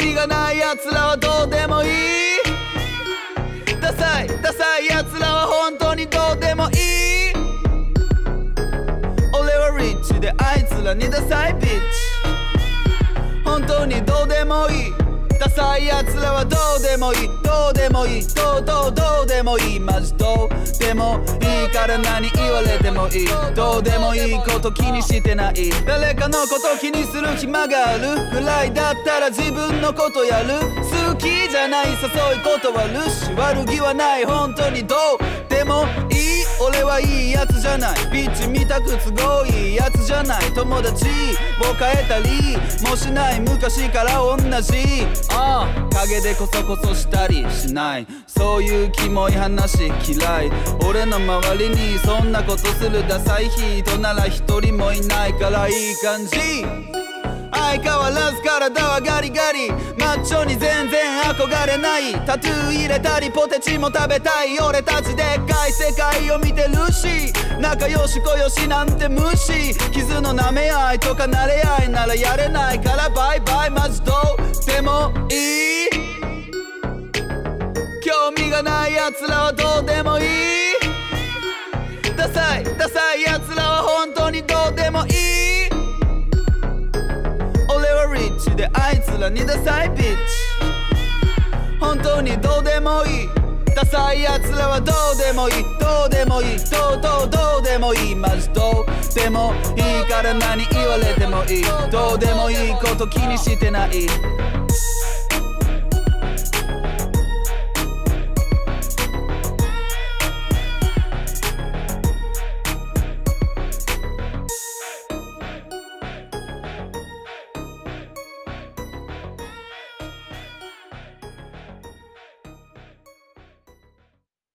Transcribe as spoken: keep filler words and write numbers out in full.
味がない奴らはどうでもいい。ダサいダサい奴らは本当にどうでもいい。俺はリッチであいつらにダサいビッチ。本当にどうでもいい。ダサい奴らはどうでもいい。どうでもいい。どうどうどうでもいい。マジどうでもいいから何言われてもいい。どうでもいいこと気にしてない。誰かのこと気にする暇があるぐらいだったら自分のことやる。好きじゃない誘い断るし悪気はない。本当にどうでもいい。俺はいいやつじゃない。ビッチ見たく都合いいやつじゃない。友達を変えたりもしない。昔から同じああ陰でコソコソしたりしない。そういうキモい話嫌い。俺の周りにそんなことするダサい人なら一人もいないからいい感じ。相変わらず体はガリガリ。マッチョに全然憧れない。タトゥー入れたりポテチも食べたい。俺たちでっかい世界を見てるし仲良しこよしなんて無視。傷の舐め合いとか慣れ合いならやれないからバイバイ。マジどうでもいい。興味がない奴らはどうでもいい。ダサいダサい奴らは本当にどうでもいい。俺はリッチであいつらにダサいビッチ。本当にどうでもいい。ダサい奴らはどうでもいい。どうでもいい。どうどうどうでもいい。マジどうでもいいから何言われてもいい。どうでもいいこと気にしてない。